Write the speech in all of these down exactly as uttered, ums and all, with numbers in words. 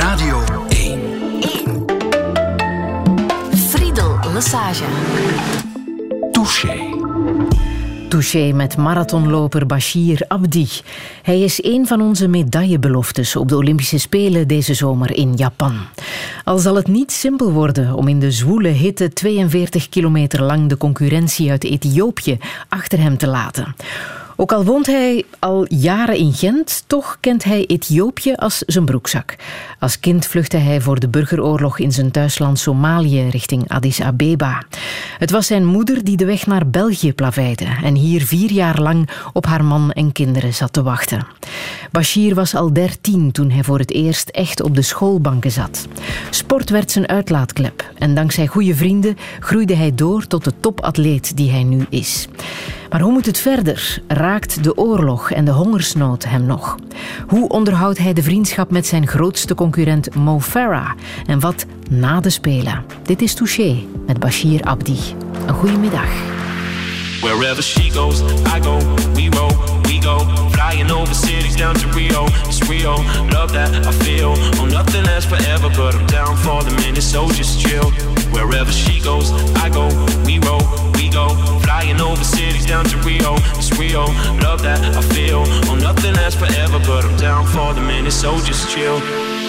Radio één. één. Friedel Lesage. Touché. Touché met marathonloper Bashir Abdi. Hij is een van onze medaillebeloftes op de Olympische Spelen deze zomer in Japan. Al zal het niet simpel worden om in de zwoele hitte tweeënveertig kilometer lang de concurrentie uit Ethiopië achter hem te laten. Ook al woont hij al jaren in Gent, toch kent hij Ethiopië als zijn broekzak. Als kind vluchtte hij voor de burgeroorlog in zijn thuisland Somalië richting Addis Abeba. Het was zijn moeder die de weg naar België plaveide en hier vier jaar lang op haar man en kinderen zat te wachten. Bashir was al dertien toen hij voor het eerst echt op de schoolbanken zat. Sport werd zijn uitlaatklep en dankzij goede vrienden groeide hij door tot de topatleet die hij nu is. Maar hoe moet het verder? Raakt de oorlog en de hongersnood hem nog? Hoe onderhoudt hij de vriendschap met zijn grootste concurrent Mo Farah? En wat na de Spelen? Dit is Touché met Bashir Abdi. Een goede middag. Wherever she goes, I go, we roll, we go. Flying over cities down to Rio, it's Rio. Love that I feel, oh nothing lasts forever, but I'm down for the minute, so just chill. Wherever she goes, I go, we roll, we go. Flying over cities down to Rio, it's Rio. Love that I feel, oh nothing lasts forever, but I'm down for the minute, so just chill.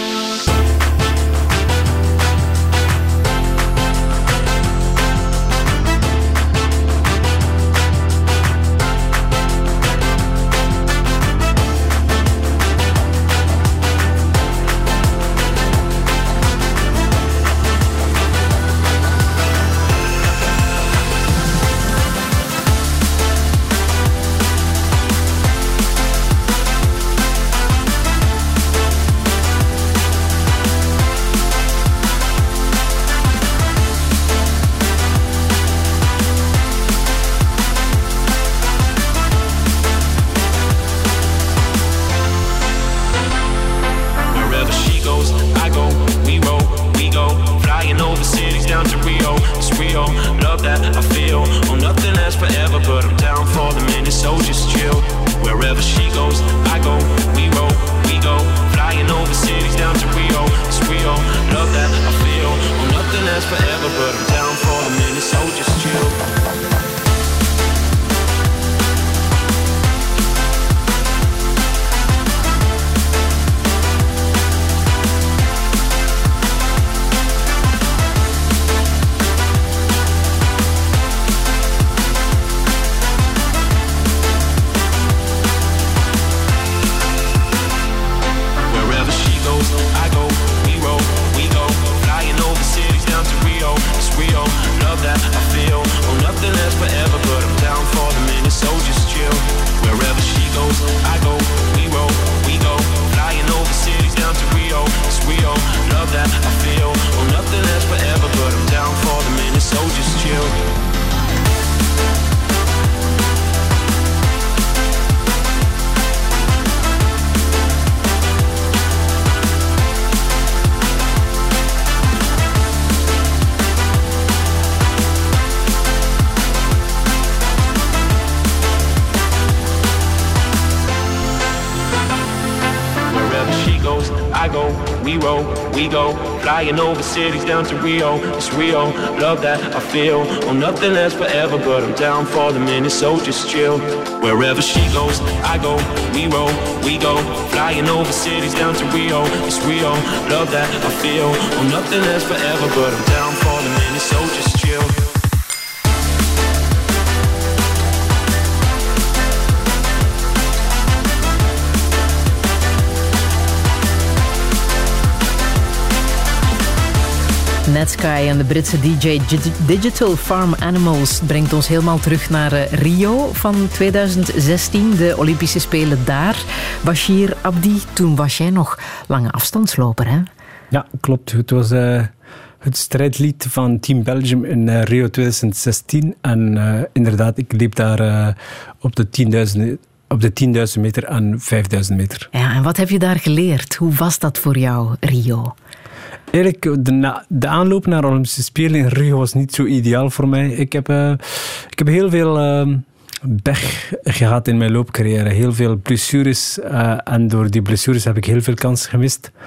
Flying over cities down to Rio, it's Rio. Love that I feel, oh nothing lasts forever, but I'm down for the minute, so just chill. Wherever she goes, I go, we roll, we go. Flying over cities down to Rio, it's Rio. Love that I feel, oh nothing lasts forever, but I'm down for the minute, so just chill. Netsky en de Britse D J Digital Farm Animals brengt ons helemaal terug naar Rio van tweeduizend zestien, de Olympische Spelen daar. Bashir Abdi, toen was jij nog lange afstandsloper, hè? Ja, klopt. Het was uh, het strijdlied van Team Belgium in uh, Rio tweeduizend zestien. En uh, inderdaad, ik liep daar uh, op de tienduizend op de tienduizend meter en vijfduizend meter. Ja, en wat heb je daar geleerd? Hoe was dat voor jou, Rio? Eigenlijk, de, de aanloop naar de Olympische Spelen in Rio was niet zo ideaal voor mij. Ik heb, uh, ik heb heel veel uh, pech gehad in mijn loopcarrière. Heel veel blessures. Uh, en door die blessures heb ik heel veel kansen gemist.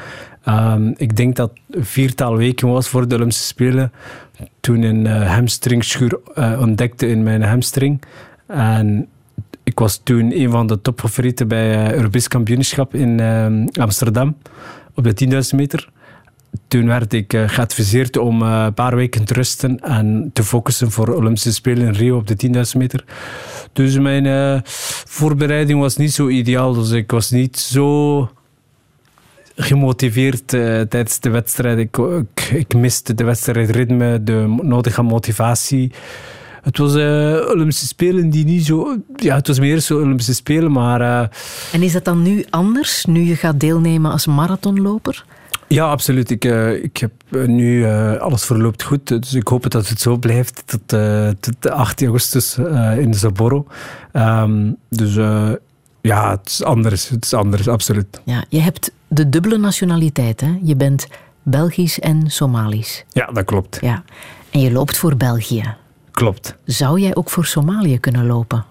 Um, ik denk dat viertal weken was voor de Olympische Spelen. Toen een uh, hamstringschuur uh, ontdekte in mijn hamstring. En ik was toen een van de topfavorieten bij het uh, Europees kampioenschap in uh, Amsterdam. Op de tienduizend meter. Toen werd ik uh, geadviseerd om uh, een paar weken te rusten en te focussen voor de Olympische Spelen in Rio op de tienduizend meter. Dus mijn uh, voorbereiding was niet zo ideaal. Dus ik was niet zo gemotiveerd uh, tijdens de wedstrijd. Ik, ik, ik miste de wedstrijdritme, de nodige motivatie. Het was uh, Olympische Spelen die niet zo... Ja, het was meer zo Olympische Spelen, maar... Uh, en is dat dan nu anders, nu je gaat deelnemen als marathonloper? Ja, absoluut. Ik, uh, ik heb uh, nu... Uh, alles verloopt goed, dus ik hoop dat het zo blijft tot, uh, tot acht augustus uh, in Sapporo. Um, dus uh, ja, het is anders. Het is anders, absoluut. Ja, je hebt de dubbele nationaliteit, hè? Je bent Belgisch en Somalisch. Ja, dat klopt. Ja. En je loopt voor België. Klopt. Zou jij ook voor Somalië kunnen lopen?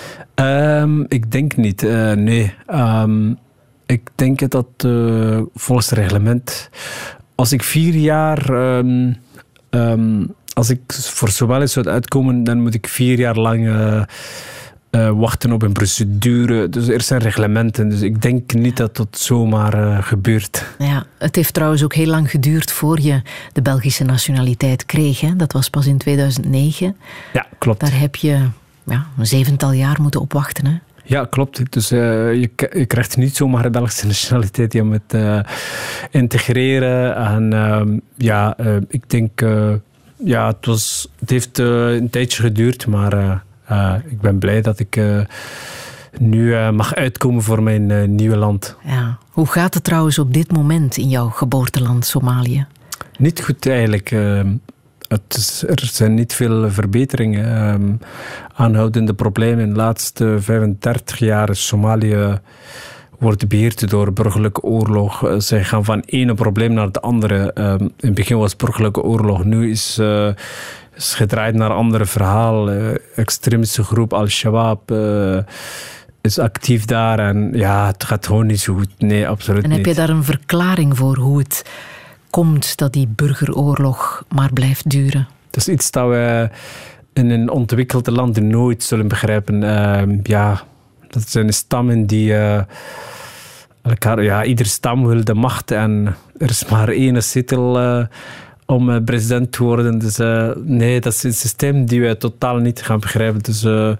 Um, ik denk niet, uh, nee. Um, ik denk dat uh, volgens het reglement... Als ik vier jaar... Um, um, als ik voor Somalië zou uitkomen, dan moet ik vier jaar lang... Uh, Uh, wachten op een procedure. Dus er zijn reglementen. Dus ik denk niet dat dat zomaar uh, gebeurt. Ja, het heeft trouwens ook heel lang geduurd voor je de Belgische nationaliteit kreeg. Hè? Dat was pas in tweeduizend negen. Ja, klopt. Daar heb je ja, een zevental jaar moeten op wachten. Hè? Ja, klopt. Dus uh, je, je krijgt niet zomaar de Belgische nationaliteit. Je moet uh, integreren. En uh, ja, uh, ik denk... Uh, ja, het, was, het heeft uh, een tijdje geduurd, maar... Uh, Uh, ik ben blij dat ik uh, nu uh, mag uitkomen voor mijn uh, nieuwe land. Ja. Hoe gaat het trouwens op dit moment in jouw geboorteland Somalië? Niet goed eigenlijk. Uh, het is, er zijn niet veel verbeteringen. Um, aanhoudende problemen. In de laatste vijfendertig jaar is Somalië wordt beheerd door burgerlijke oorlog. Uh, zij gaan van ene probleem naar het andere. Um, in het begin was burgerlijke oorlog. Nu is... Uh, is gedraaid naar een andere verhaal. Uh, extremistische groep Al-Shabaab uh, is actief daar. En ja, het gaat gewoon niet zo goed. Nee, absoluut niet. En heb je daar een verklaring voor hoe het komt dat die burgeroorlog maar blijft duren? Dat is iets dat we in een ontwikkelde land nooit zullen begrijpen. Uh, ja, dat zijn stammen die... Uh, elkaar, ja, ieder stam wil de macht en er is maar één zetel... Uh, om president te worden. Dus uh, nee, dat is een systeem die wij totaal niet gaan begrijpen. Dus uh,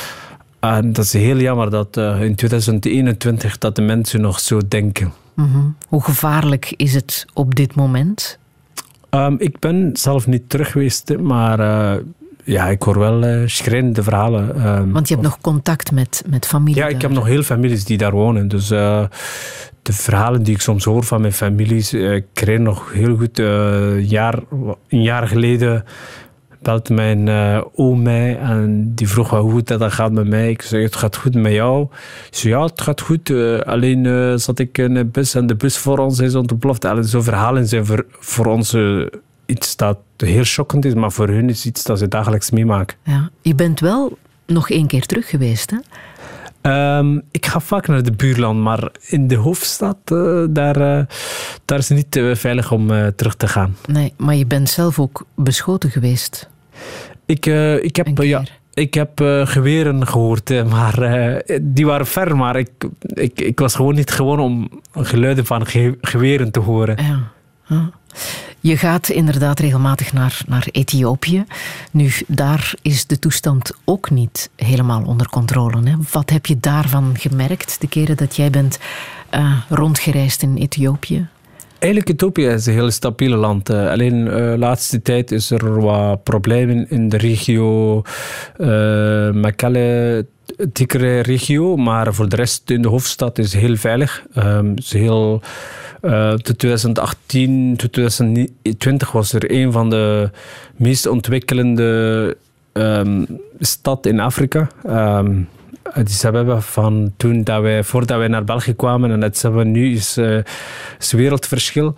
en dat is heel jammer dat uh, in tweeduizend eenentwintig dat de mensen nog zo denken. Mm-hmm. Hoe gevaarlijk is het op dit moment? Um, ik ben zelf niet terug geweest, maar uh, ja, ik hoor wel uh, schrijnende verhalen. Um, Want je hebt of, nog contact met, met familie Ja, daar. ik heb nog heel families die daar wonen. Dus uh, de verhalen die ik soms hoor van mijn families, uh, ik kreeg nog heel goed. Uh, een, jaar, een jaar geleden belde mijn uh, oom mij en die vroeg hoe goed dat gaat met mij. Ik zei, het gaat goed met jou. Ik zei, ja, het gaat goed. Uh, alleen uh, zat ik in een bus en de bus voor ons is ontploft. En zo verhalen zijn voor, voor ons uh, iets dat heel schokkend is, maar voor hun is iets dat ze dagelijks meemaken. Ja, je bent wel nog één keer terug geweest, hè? Um, ik ga vaak naar de buurland, maar in de hoofdstad, uh, daar, uh, daar is het niet uh, veilig om uh, terug te gaan. Nee, maar je bent zelf ook beschoten geweest. Ik, uh, ik heb, uh, ja, ik heb uh, geweren gehoord, uh, maar uh, die waren ver, maar ik, ik, ik was gewoon niet gewoon om geluiden van ge- geweren te horen. Ja. Ja. Je gaat inderdaad regelmatig naar, naar Ethiopië. Nu, daar is de toestand ook niet helemaal onder controle. Hè? Wat heb je daarvan gemerkt de keren dat jij bent uh, rondgereisd in Ethiopië? Eigenlijk Ethiopië is een heel stabiel land. Uh, alleen de uh, laatste tijd is er wat problemen in de regio uh, Mekelle, Tigray-regio. Maar voor de rest in de hoofdstad is het heel veilig. Um, is heel... Uh, twintig achttien tot twintig twintig was er een van de meest ontwikkelende um, stad in Afrika. Um, Addis Abeba van toen dat wij, voordat wij naar België kwamen en Addis Abeba nu is, uh, is een wereldverschil.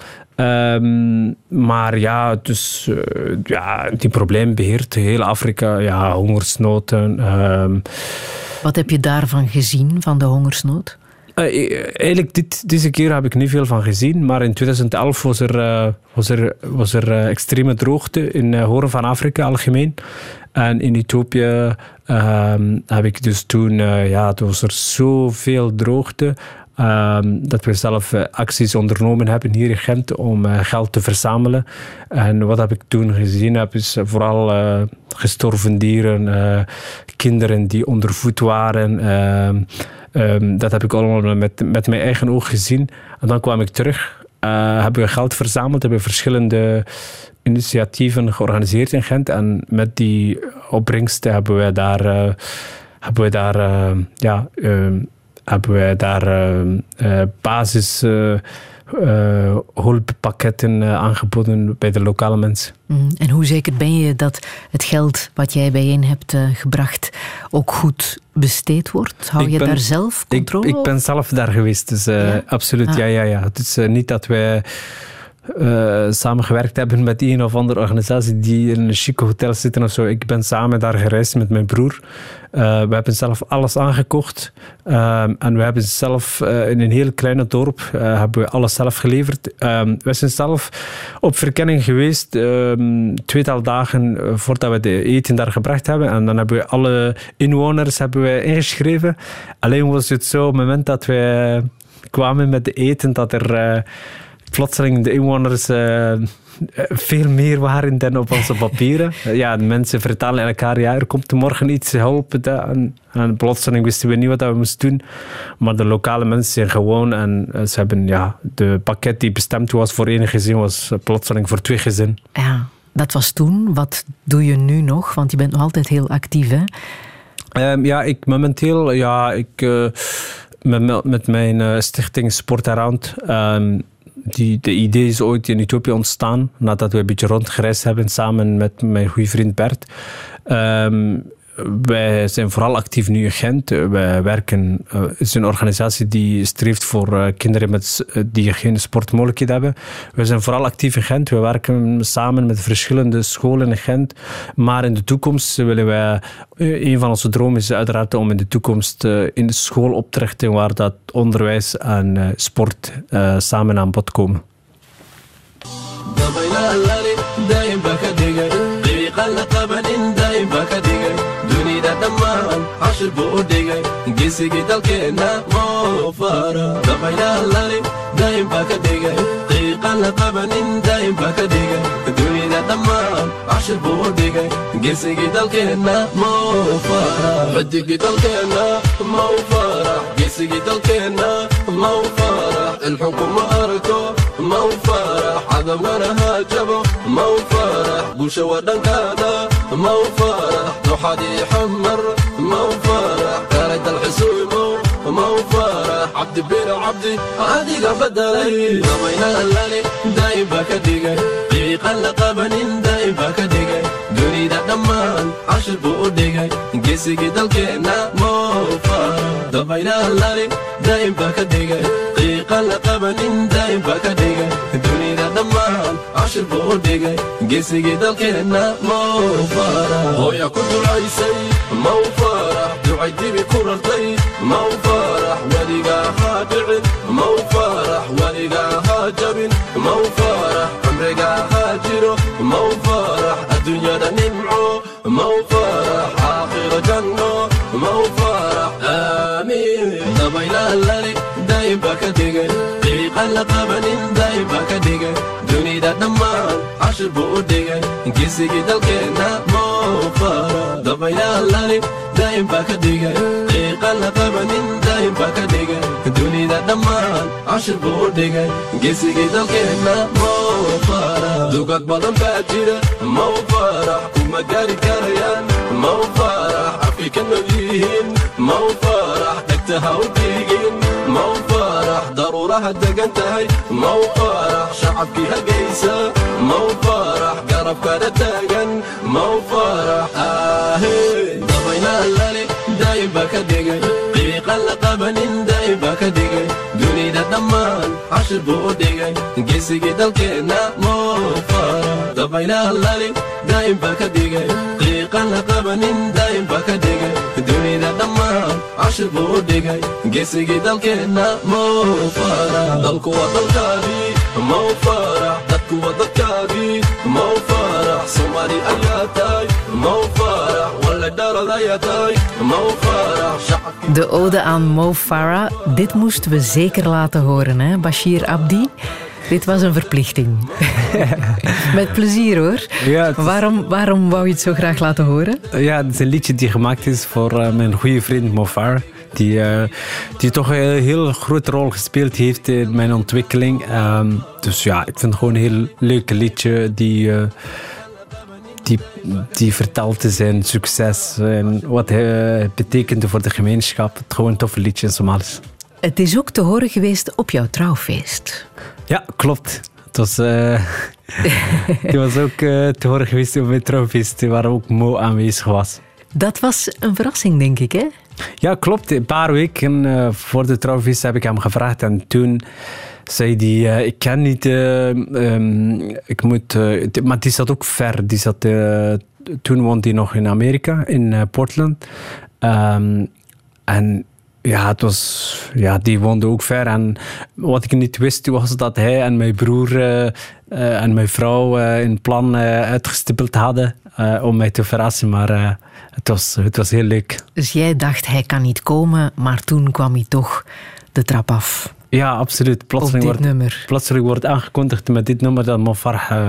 Um, maar ja, dus, uh, ja, die probleem beheert heel Afrika. Ja, hongersnood. Um, Wat heb je daarvan gezien, van de hongersnood? Uh, eigenlijk dit, deze keer heb ik niet veel van gezien, maar in twintig elf was er, uh, was er, was er uh, extreme droogte in uh, Hoorn van Afrika algemeen. En in Ethiopië uh, heb ik dus toen, uh, ja, het was er zoveel droogte, uh, dat we zelf uh, acties ondernomen hebben hier in Gent om uh, geld te verzamelen. En wat heb ik toen gezien heb, is vooral uh, gestorven dieren, uh, kinderen die ondervoed waren. Uh, Um, dat heb ik allemaal met, met mijn eigen oog gezien. En dan kwam ik terug. Uh, hebben we geld verzameld. Hebben we verschillende initiatieven georganiseerd in Gent. En met die opbrengsten hebben we daar... Uh, hebben we daar... Uh, ja... Uh, hebben we daar uh, uh, basis... Uh, Uh, hulppakketten uh, aangeboden bij de lokale mensen. Mm, en hoe zeker ben je dat het geld wat jij bijeen hebt uh, gebracht ook goed besteed wordt? Hou ik je ben, daar zelf controle ik, ik ben zelf daar geweest, dus uh, ja? absoluut. Ah. Ja, ja, ja. Het is uh, niet dat wij uh, samengewerkt hebben met een of andere organisatie die in een chique hotel zitten of zo. Ik ben samen daar gereisd met mijn broer. Uh, we hebben zelf alles aangekocht. Uh, en we hebben zelf uh, in een heel kleine dorp uh, hebben we alles zelf geleverd. Uh, we zijn zelf op verkenning geweest, uh, tweetal dagen voordat we de eten daar gebracht hebben. En dan hebben we alle inwoners hebben we ingeschreven. Alleen was het zo, op het moment dat we kwamen met de eten, dat er uh, plotseling de inwoners... Uh, veel meer waren dan op onze papieren. Ja, de mensen vertalen elkaar, ja, er komt morgen iets helpen. En, en plotseling wisten we niet wat we moesten doen. Maar de lokale mensen zijn gewoon en ze hebben, ja, de pakket die bestemd was voor één gezin, was plotseling voor twee gezinnen. Ja, dat was toen. Wat doe je nu nog? Want je bent nog altijd heel actief, hè? Um, ja, ik momenteel, ja, ik uh, met, met mijn uh, stichting Sport Around... Um, Die, de idee is ooit in Ethiopië ontstaan, nadat we een beetje rondgereisd hebben samen met mijn goede vriend Bert. Um, wij zijn vooral actief nu in Gent. Wij werken, uh, het is een organisatie die streeft voor uh, kinderen met, uh, die geen sportmogelijkheden hebben. We zijn vooral actief in Gent. We werken samen met verschillende scholen in Gent. Maar in de toekomst willen wij, uh, een van onze dromen is uiteraard om in de toekomst uh, in de school op te richten waar dat onderwijs en uh, sport uh, samen aan bod komen. دمان عشر بوديجي جيسي جدال كنا موفارا دبينا لالي دايم بكديجي قيقا لقبن دايم بكديجي دنيا دمان عشر بوديجي جيسي جدال كنا موفارا بدي جدال كنا موفارا جيسي جدال كنا موفارا الحكم أركو موفارا عدم غنها جبو موفارا قوش ودن كذا موفارا نحدي حمر موفارا كارد الحسوم موفارا عبد بين عبدي عادي قفدلي ضمينا اللالي دايم بكديجي قيقا لقبن دايم بكديجي دوني دا دمان عشر بوديجي جيسي جدال كنا موفارا ضمينا اللالي دايم بكديجي قيقا لقبن دايم بكديجي دوني دا دمان عشر بوديجي جيسي جدال كنا موفارا هويا كنت رئيسي موفارا دعيتي بكررتي موفارا ولقا خادع موفارا ولقا هاجب موفارا عمرقا هاجر موفارا الدنيا دا نمعو موفارا آخر جنة موفارا آمين دبينا اللالي دايم بكديجي قيقا لقبن دايم بكديجي دوني دا دمان عشر بوديجي جيسي جدال كنا موفارا دبينا اللالي دايم بكديجي قيقا لقبن دايم بكديجي دوني دا دمان عشر بوديجي جيسي جدال كنا موفارا دوقات بلن باجيرة موفارا كوما قاري كاريان موفارا عفيك النبيهين موفارا دكتها وديقين موفارا ضرورة دقنتهي موفارا شعبك هقيسة موفارا قرب كانت دقن موفارا آهي ضبينا اللالي دايم بكديقي قيقا لقبن دايم بكديقي دوني دا دمان عشر بوديقي قيسي جدال كنا موفارا ضبينا اللالي دايم بكديقي قيقا لقبن دايم بكديقي دوني دا دمان عشر بودقي قسقي دلكنا مو فرح دلكو ودلكابي مو فرح دلكو ودلكابي مو فرح سومالي أياتاي مو فرح ولا دار ضياتاي مو فرح شعك. De ode aan Mo Farah, dit moesten we zeker laten horen, hè, Bashir Abdi. Dit was een verplichting. Met plezier, hoor. Ja, is... waarom, waarom wou je het zo graag laten horen? Ja, het is een liedje die gemaakt is voor uh, mijn goede vriend Mo Farah. Die, uh, die toch een heel grote rol gespeeld heeft in mijn ontwikkeling. Um, dus ja, ik vind het gewoon een heel leuk liedje die... Uh, Die, die vertelt zijn succes en wat hij betekende voor de gemeenschap. Het gewoon een toffe liedje in Somalisch. Het is ook te horen geweest op jouw trouwfeest. Ja, klopt. Het was, uh, het was ook uh, te horen geweest op mijn trouwfeest, waar ook Mo aanwezig was. Dat was een verrassing, denk ik, hè? Ja, klopt. Een paar weken uh, voor de trouwfeest heb ik hem gevraagd en toen... zei die, uh, ik ken niet, uh, um, ik moet, uh, t- maar die zat ook ver. Die zat, uh, toen woonde hij nog in Amerika, in uh, Portland. Um, en ja, het was, ja, die woonde ook ver. En wat ik niet wist was dat hij en mijn broer uh, uh, en mijn vrouw uh, een plan uh, uitgestippeld hadden uh, om mij te verrassen. Maar uh, het, was, het was heel leuk. Dus jij dacht, hij kan niet komen, maar toen kwam hij toch de trap af. Ja, absoluut. Plotseling wordt, nummer. plotseling wordt aangekondigd met dit nummer dat Mo Farah uh,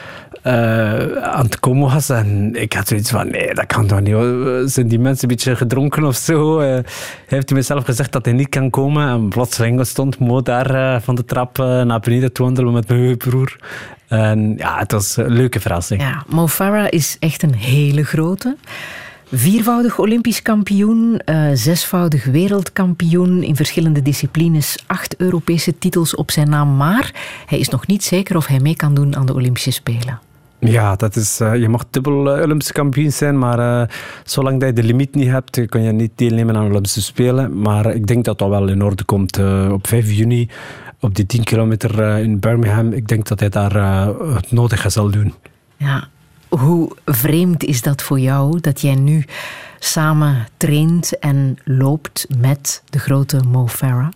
uh, aan het komen was. En ik had zoiets van, nee, dat kan toch niet. Zijn die mensen een beetje gedronken of zo? Uh, hij heeft mezelf gezegd dat hij niet kan komen. En plotseling stond Mo daar uh, van de trap uh, naar beneden te wandelen met mijn broer. En ja, het was een leuke verrassing. Ja, Mo Farah is echt een hele grote. Viervoudig Olympisch kampioen, uh, zesvoudig wereldkampioen in verschillende disciplines, acht Europese titels op zijn naam. Maar hij is nog niet zeker of hij mee kan doen aan de Olympische Spelen. Ja, dat is, uh, je mag dubbel uh, Olympisch kampioen zijn, maar uh, zolang dat je de limiet niet hebt, kun je niet deelnemen aan de Olympische Spelen. Maar ik denk dat dat wel in orde komt uh, op vijf juni, op die tien kilometer uh, in Birmingham. Ik denk dat hij daar uh, het nodige zal doen. Ja. Hoe vreemd is dat voor jou, dat jij nu samen traint en loopt met de grote Mo Farah?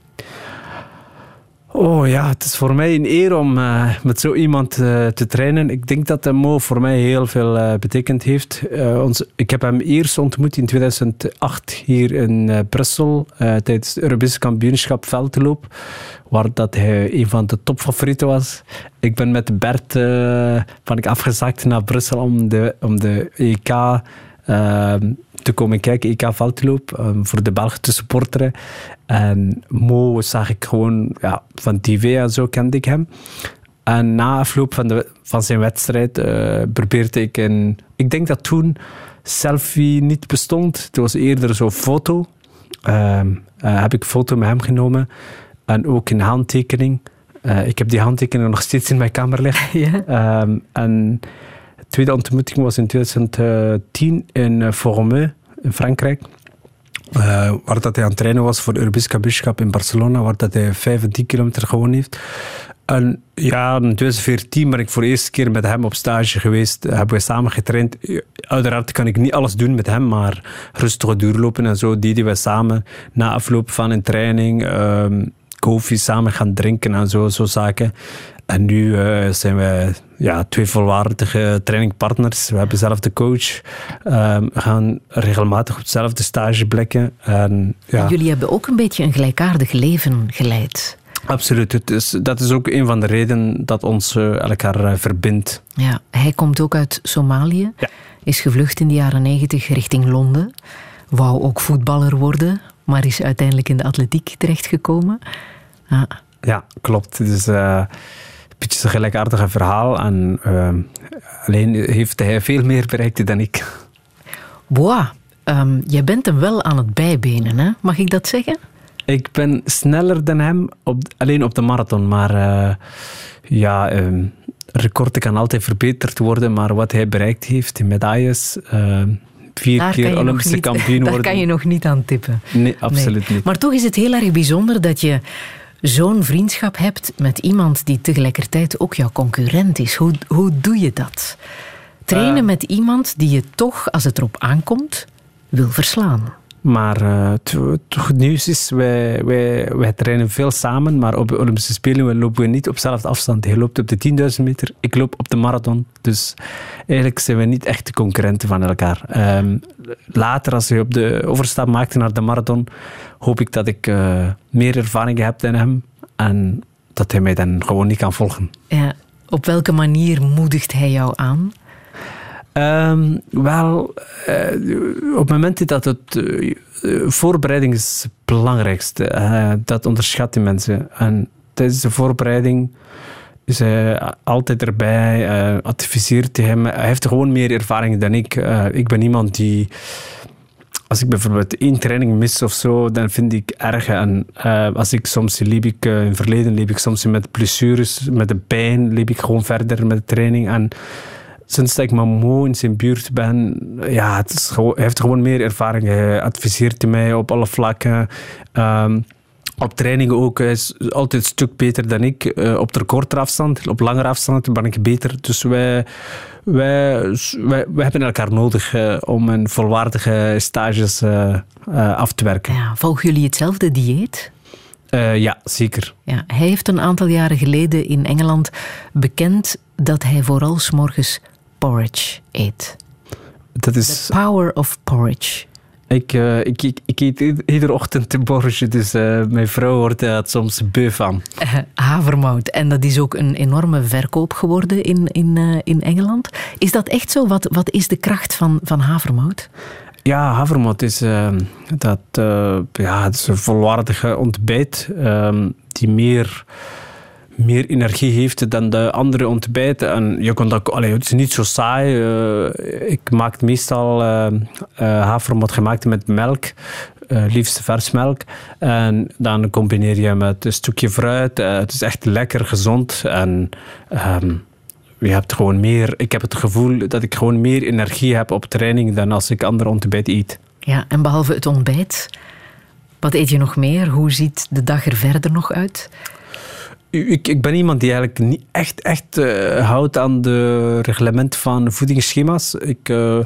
Oh ja, het is voor mij een eer om uh, met zo iemand uh, te trainen. Ik denk dat de Mo voor mij heel veel uh, betekend heeft. Uh, ons, ik heb hem eerst ontmoet in tweeduizend acht hier in uh, Brussel uh, tijdens het Europese kampioenschap veldloop, waar dat hij een van de topfavorieten was. Ik ben met Bert uh, van ik afgezakt naar Brussel om de, om de E K uh, te komen kijken, E K veldloop, um, voor de Belgen te supporteren. En Mo zag ik gewoon ja, van tv en zo kende ik hem. En na afloop van, de, van zijn wedstrijd uh, probeerde ik een... Ik denk dat toen selfie niet bestond. Het was eerder zo'n foto. Uh, uh, heb ik een foto met hem genomen. En ook een handtekening. Uh, ik heb die handtekening nog steeds in mijn kamer liggen. Ja. Um, en de tweede ontmoeting was in twintig tien in uh, Formeux in Frankrijk. Uh, waar dat hij aan het trainen was voor het Europees kampioenschap in Barcelona, waar dat hij vijf en tien kilometer gewonnen heeft. En ja, in twintig veertien ben ik voor de eerste keer met hem op stage geweest. Hebben we samen getraind. Uiteraard kan ik niet alles doen met hem, maar rustig duurlopen en zo deden we samen. Na afloop van een training, um, koffie samen gaan drinken en zo, zo zaken. En nu uh, zijn we ja, twee volwaardige trainingpartners. We hebben zelf de coach. Um, we gaan regelmatig op hetzelfde stageblikken. En, ja. En jullie hebben ook een beetje een gelijkaardig leven geleid. Absoluut. Het is, dat is ook een van de redenen dat ons uh, elkaar uh, verbindt. Ja, hij komt ook uit Somalië. Ja. Is gevlucht in de jaren negentig richting Londen. Wou ook voetballer worden, maar is uiteindelijk in de atletiek terechtgekomen. Ah. Ja, klopt. Het is... Uh, Een beetje een gelijkaardige verhaal. En, uh, alleen heeft hij veel meer bereikt dan ik. Boah, um, jij bent hem wel aan het bijbenen, hè? Mag ik dat zeggen? Ik ben sneller dan hem, op, alleen op de marathon. Maar uh, ja, um, record kan altijd verbeterd worden. Maar wat hij bereikt heeft, in medailles... Uh, vier daar keer Olympische kampioen worden. Daar kan je nog niet aan tippen. Nee, absoluut nee. niet. Maar toch is het heel erg bijzonder dat je zo'n vriendschap hebt met iemand die tegelijkertijd ook jouw concurrent is. Hoe, hoe doe je dat? Trainen uh, met iemand die je toch, als het erop aankomt, wil verslaan. Maar uh, het, het goed nieuws is, wij, wij, wij trainen veel samen, maar op de Olympische Spelen lopen we niet op dezelfde afstand. Hij loopt op de tienduizend meter, ik loop op de marathon. Dus eigenlijk zijn we niet echt de concurrenten van elkaar. Um, later, als hij op de overstap maakte naar de marathon, hoop ik dat ik uh, meer ervaring heb dan hem en dat hij mij dan gewoon niet kan volgen. Ja, op welke manier moedigt hij jou aan? Um, wel, uh, op momenten dat het uh, voorbereiding is het belangrijkste. Uh, dat onderschat die mensen. En tijdens de voorbereiding is hij altijd erbij, uh, adviseert hij hem. Hij heeft gewoon meer ervaring dan ik. Uh, ik ben iemand die, als ik bijvoorbeeld één training mis of zo, dan vind ik erg. En uh, als ik soms liep ik, uh, in het verleden liep ik soms met blessures, met de pijn, liep ik gewoon verder met de training. En sinds dat ik maar moe in zijn buurt ben, ja, het is gewoon, hij heeft gewoon meer ervaring. Hij adviseert mij op alle vlakken. Um, op training ook. Hij is altijd een stuk beter dan ik. Uh, op de kortere afstand, op langere afstand ben ik beter. Dus wij, wij, wij, wij hebben elkaar nodig uh, om een volwaardige stages uh, uh, af te werken. Ja, volgen jullie hetzelfde dieet? Uh, ja, zeker. Ja, hij heeft een aantal jaren geleden in Engeland bekend dat hij vooral 's morgens porridge eet. Dat is... The power of porridge. Ik, uh, ik, ik, ik eet iedere ochtend een porridge, dus uh, mijn vrouw wordt er soms beu van. Uh, havermout. En dat is ook een enorme verkoop geworden in, in, uh, in Engeland. Is dat echt zo? Wat, wat is de kracht van, van havermout? Ja, havermout is, uh, dat, uh, ja, het is een volwaardige ontbijt uh, die meer... meer energie heeft dan de andere ontbijten. En je kon dat, allee, het is niet zo saai. Uh, ik maak meestal uh, uh, havermout gemaakt met melk. Uh, liefst versmelk. En dan combineer je met een stukje fruit. Uh, het is echt lekker gezond. En um, je hebt gewoon meer... Ik heb het gevoel dat ik gewoon meer energie heb op training dan als ik andere ontbijt eet. Ja, en behalve het ontbijt, wat eet je nog meer? Hoe ziet de dag er verder nog uit? Ik, ik ben iemand die eigenlijk niet echt, echt uh, houdt aan de reglement van voedingsschema's. Ik, uh,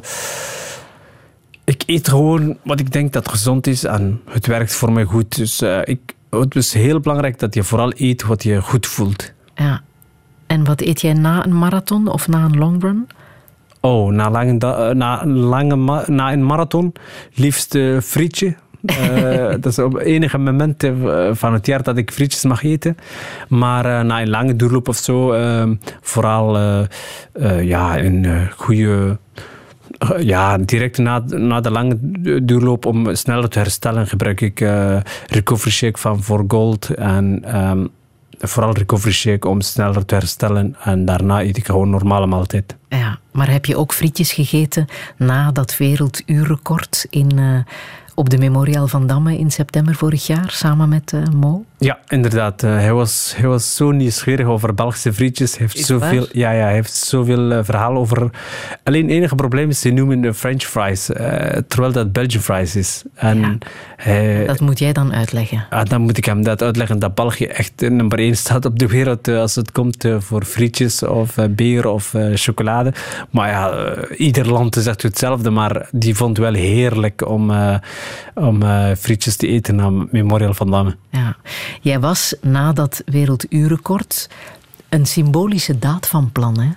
ik eet gewoon wat ik denk dat gezond is en het werkt voor mij goed. Dus uh, ik, het is heel belangrijk dat je vooral eet wat je goed voelt. Ja. En wat eet jij na een marathon of na een longrun? Oh, na, lang, na, een, lange ma- na een marathon liefst uh, frietje. Uh, dat is op enige momenten van het jaar dat ik frietjes mag eten. Maar uh, na een lange doorloop of zo, uh, vooral uh, uh, ja, een uh, goede... Uh, ja, direct na, na de lange doorloop om sneller te herstellen gebruik ik uh, recovery shake van For Gold. En um, vooral recovery shake om sneller te herstellen. En daarna eet ik gewoon een normale maaltijd. Ja, maar heb je ook frietjes gegeten na dat werelduurrecord in... Uh, op de Memorial van Damme in september vorig jaar, samen met uh, Mo? Ja, inderdaad. Uh, hij, was, hij was zo nieuwsgierig over Belgische frietjes. Hij heeft zoveel, ja, ja, hij heeft zoveel uh, verhaal over... Alleen het enige probleem is, ze noemen de French fries, uh, terwijl dat Belgian fries is. En ja. hij, dat moet jij dan uitleggen? Uh, dan moet ik hem dat uitleggen, dat België echt nummer één staat op de wereld uh, als het komt uh, voor frietjes of uh, bier of uh, chocolade. Maar ja, uh, ieder land is echt hetzelfde, maar die vond wel heerlijk om... Uh, om uh, frietjes te eten aan Memorial van Damme. Ja. Jij was na dat werelduurrecord een symbolische daad van plan, hè?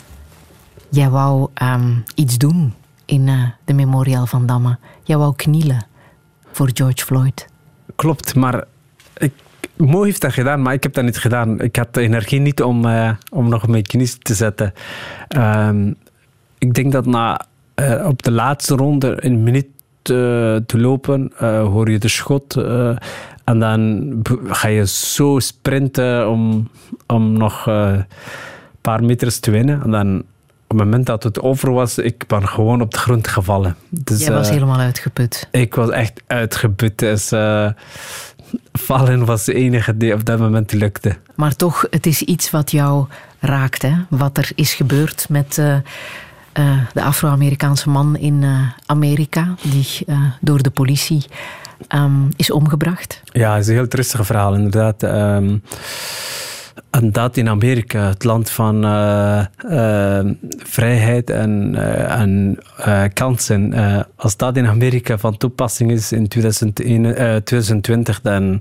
Jij wou um, iets doen in uh, de Memorial van Damme. Jij wou knielen voor George Floyd. Klopt, maar ik, Mo heeft dat gedaan, maar ik heb dat niet gedaan. Ik had de energie niet om, uh, om nog mijn knieën te zetten. Um, ik denk dat na, uh, op de laatste ronde, een minuut Te, te lopen, uh, hoor je de schot uh, en dan ga je zo sprinten om, om nog een uh, paar meters te winnen. En dan op het moment dat het over was, ik ben gewoon op de grond gevallen. Dus, Jij was uh, helemaal uitgeput. Ik was echt uitgeput. Dus, uh, vallen was de enige die op dat moment lukte. Maar toch, het is iets wat jou raakt, hè? Wat er is gebeurd met... Uh, Uh, de Afro-Amerikaanse man in uh, Amerika, die uh, door de politie um, is omgebracht. Ja, het is een heel tristig verhaal, inderdaad. Um, En dat in Amerika, het land van uh, uh, vrijheid en, uh, en uh, kansen. Uh, als dat in Amerika van toepassing is in twintig twintig, dan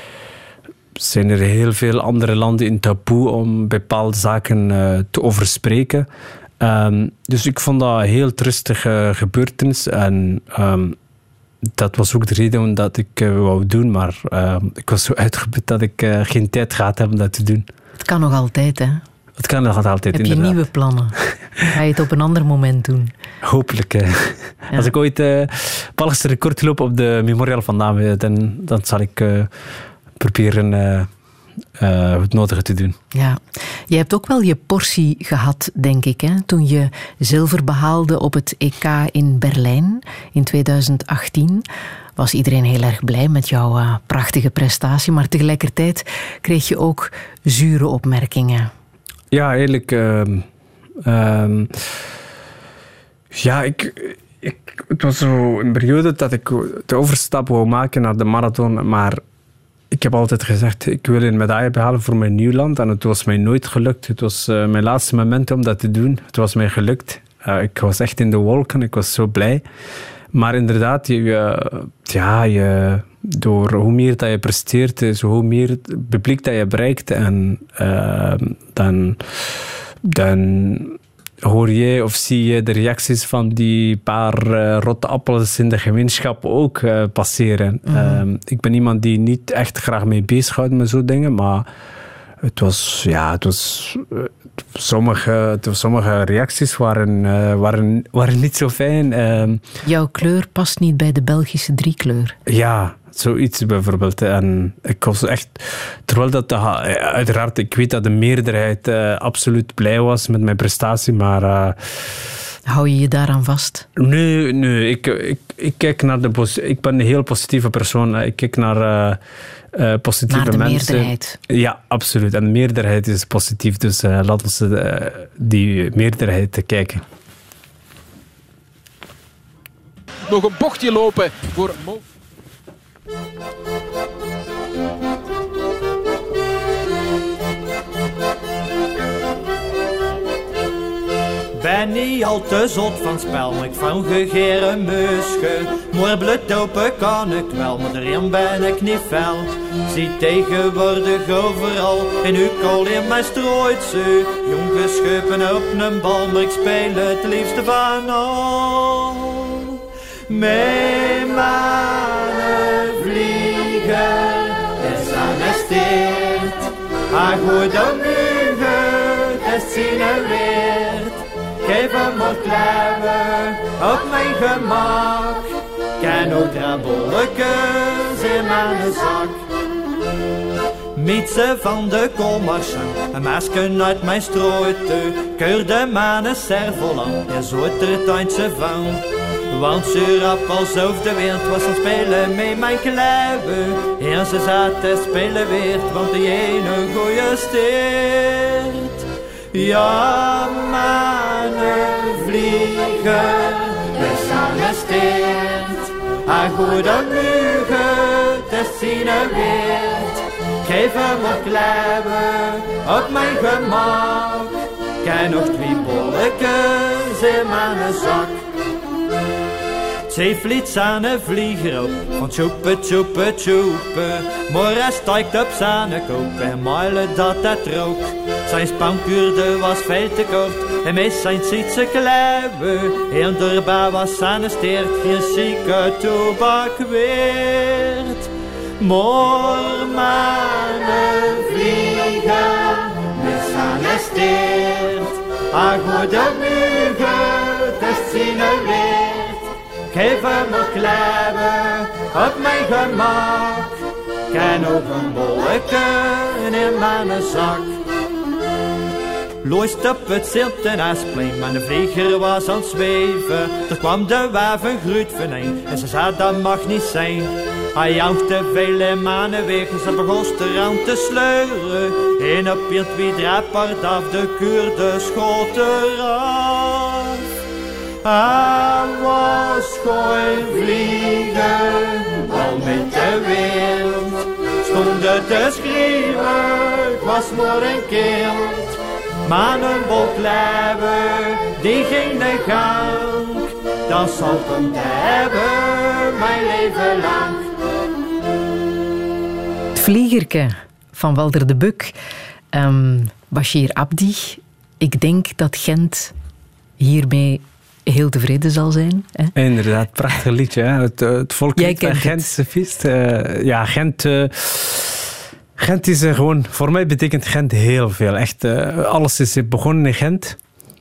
zijn er heel veel andere landen in taboe om bepaalde zaken uh, te overspreken. Um, dus ik vond dat een heel trustige gebeurtenis. En um, dat was ook de reden omdat ik uh, wou doen. Maar uh, ik was zo uitgeput dat ik uh, geen tijd gehad heb om dat te doen. Het kan nog altijd, hè? Het kan nog altijd, Heb inderdaad. je nieuwe plannen? Ga je het op een ander moment doen? Hopelijk. Hè. Ja. Als ik ooit uh, Palliser record loop op de Memorial van Dame, dan, dan zal ik uh, proberen uh, uh, het nodige te doen. Ja. Je hebt ook wel je portie gehad, denk ik, hè? Toen je zilver behaalde op het E K in Berlijn in twintig achttien. Was iedereen heel erg blij met jouw uh, prachtige prestatie, maar tegelijkertijd kreeg je ook zure opmerkingen. Ja, eigenlijk... Uh, uh, ja, ik, ik... Het was zo een periode dat ik de overstap wou maken naar de marathon, maar ik heb altijd gezegd, ik wil een medaille behalen voor mijn nieuw land en het was mij nooit gelukt. Het was uh, mijn laatste moment om dat te doen. Het was mij gelukt. Uh, ik was echt in de wolken, ik was zo blij. Maar inderdaad, je, ja, je, door hoe meer dat je presteert, is hoe meer publiek dat je bereikt. En uh, dan, dan hoor je of zie je de reacties van die paar uh, rotte appels in de gemeenschap ook uh, passeren. Mm-hmm. Uh, ik ben iemand die niet echt graag mee bezighoudt met zo'n dingen, maar het was, ja, het was... Uh, Sommige, sommige reacties waren, uh, waren, waren niet zo fijn. Uh, Jouw kleur past niet bij de Belgische driekleur. Ja, zoiets bijvoorbeeld. En ik was echt... Terwijl dat... Uh, uiteraard, ik weet dat de meerderheid uh, absoluut blij was met mijn prestatie, maar... Uh, Hou je je daaraan vast? Nee, nee. Ik, ik, ik kijk naar de... Ik ben een heel positieve persoon. Ik kijk naar... Uh, Uh, positieve naar de mensen. meerderheid. Ja, absoluut. En de meerderheid is positief, dus uh, laten we uh, die meerderheid kijken. Nog een bochtje lopen voor Mo. Ben niet al te zot van spel, maar ik van gegeren musche. Maar bloeddopen kan ik wel, maar erin ben ik niet fel. Zie tegenwoordig overal, in uw kool in mijn strooitse. Jong geschuppen op een bal, maar ik speel het liefste van al. Mijn mannen vliegen, is arresteerd. Haar goede mugen, is sineweerd. Geef hem wat kleven op mijn gemak. Ken ook drabolletjes in mijn zak. Mietsen van de koolmarsen, een masken uit mijn strooite. Keurde manen servolan, ja zo er tuintje van. Want ze rap als over de wind was aan spelen met mijn kleven. En ze zaten spelen weer, want die ene goeie steert. Ja, mannen vliegen, we zijn gesteerd. Haar goede mugen, te zien er weer. Geef hem wat kleven op mijn gemak. Kijk nog twee bolletjes in mijn zak. Ze vliet aan een vlieger op, van tjoepen, tjoepen, tjoepen. Maar hij stijgt op zijn kop en mijlen dat het rook. Zijn spankuurde was veel te kort en met zijn zietse kleven. En daarbij was zijn steert geen zieke tobak weert. Maar mannen vliegen, met zijn steert. Haar goede mugen, dat zien er weer. Geef hem wat kleven op mijn gemak. Ken ook een bolletje in mijn zak. Looist op het Zilten Asplein, maar de vlieger was aan het zweven. Er kwam de waven gruut van een en ze zei dat mag niet zijn. Hij jouwde vele manen weg en ze begon eraan te sleuren. En op je twee drapert af de kuurde schot eraf. Hij was gewoon vliegen, al met de wind. stonden te schreeuwen, ik was maar een kind. Maar een botlebbe, die ging de gang. Dat zal hem te hebben, mijn leven lang. Het vliegerke van Walter de Buck. Um, Bashir Abdi. Ik denk dat Gent hiermee heel tevreden zal zijn. Hè? Inderdaad, prachtig liedje. Hè? Het, het volk Jij kent Gentse feest. Uh, ja, Gent... Uh, Gent is uh, gewoon... Voor mij betekent Gent heel veel. Echt, uh, alles is begonnen in Gent.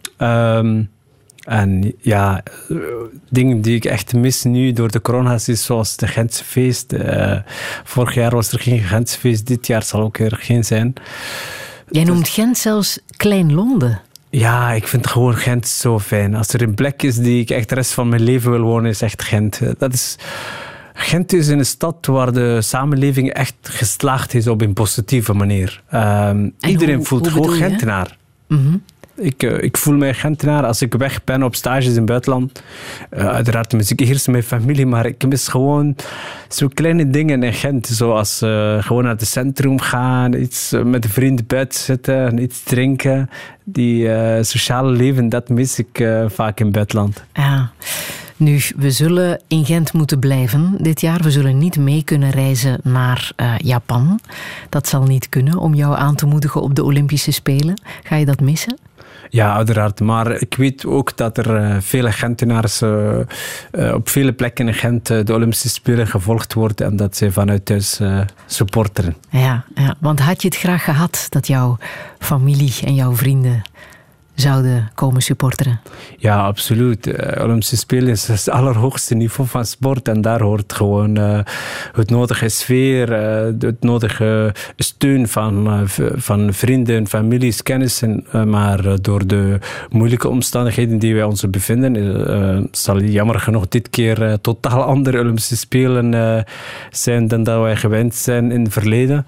Um, en ja, dingen die ik echt mis nu door de corona's is zoals de Gentse feest. Uh, vorig jaar was er geen Gentse feest. Dit jaar zal ook er geen zijn. Jij noemt Gent zelfs Klein Londen. Ja, ik vind gewoon Gent zo fijn. Als er een plek is die ik echt de rest van mijn leven wil wonen, is echt Gent. Dat is... Gent is een stad waar de samenleving echt geslaagd is op een positieve manier. Um, iedereen hoe, voelt hoe gewoon bedoel je? Gentenaar. Mm-hmm. Ik, uh, ik voel mij Gentenaar als ik weg ben op stages in het buitenland. Uh, uiteraard mis ik eerst mijn familie, maar ik mis gewoon zo kleine dingen in Gent. Zoals uh, gewoon naar het centrum gaan, iets uh, met de vrienden buiten zitten, iets drinken. Die uh, sociale leven, dat mis ik uh, vaak in het buitenland. Ja. Nu, we zullen in Gent moeten blijven dit jaar. We zullen niet mee kunnen reizen naar uh, Japan. Dat zal niet kunnen om jou aan te moedigen op de Olympische Spelen. Ga je dat missen? Ja, uiteraard. Maar ik weet ook dat er uh, vele Gentenaars uh, uh, op vele plekken in Gent uh, de Olympische Spelen gevolgd worden en dat zij vanuit thuis uh, supporteren. Ja, ja, want had je het graag gehad dat jouw familie en jouw vrienden zouden komen supporteren? Ja, absoluut. Uh, Olympische Spelen is het allerhoogste niveau van sport en daar hoort gewoon uh, het nodige sfeer, uh, het nodige steun van, uh, van vrienden, families, kennissen. Uh, maar uh, door de moeilijke omstandigheden die wij ons bevinden, uh, zal jammer genoeg dit keer uh, totaal andere Olympische Spelen uh, zijn dan dat wij gewend zijn in het verleden.